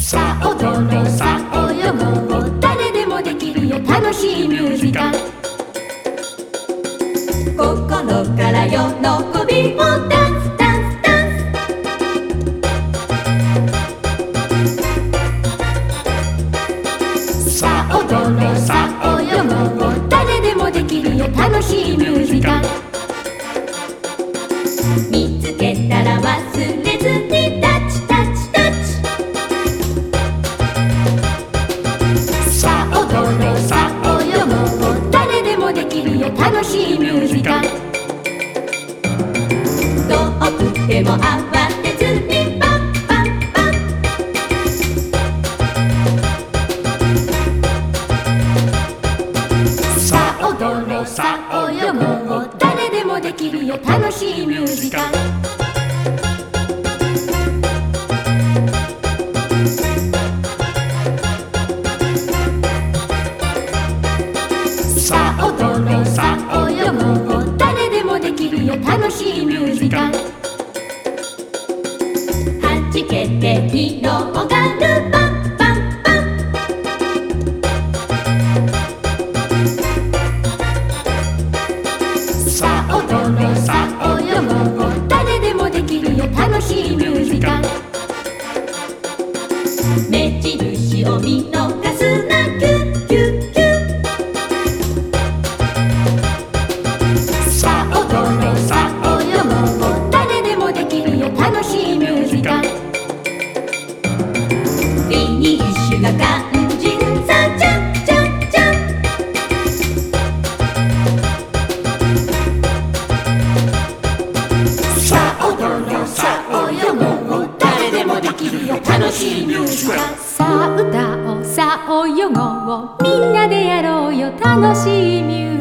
さあ踊ろうさあ泳ごう誰でもできるよ楽しいミュージカル心から喜びをダンスダンスダンスさあ踊ろうさあ泳ごう誰でもできるよ楽しいミュージカル見つけたら忘れずにタッチタッチタッチさあ踊ろうさあ泳ごう誰でもできるよ楽しいミュージカル遠くても慌てずにパンパンパンさあ踊ろうさあ泳ごう誰でもできるよ楽しいミュージカルさあ踊ろうさあ泳ごう誰でもできるよ楽しいミュージカルはじけて広がるパンパンパンさあ踊ろうさあ泳ごう誰でもできるよ楽しいミュージカル目印を見逃すなキュッキュッキュッさあ踊ろうさあ泳ごう誰でもできるよ楽しいミュージカルフィニッシュが肝心さジャンジャンジャンさあ踊ろうさあ泳ごう誰でもできるよ楽しいミュージカルさあ歌おうさあ泳ごうみんなでやろうよ楽しいミュージカル